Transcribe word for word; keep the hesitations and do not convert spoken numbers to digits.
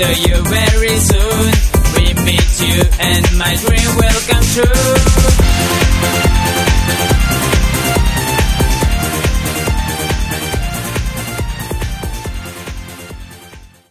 to you very soon. We meet you and my dream will come true.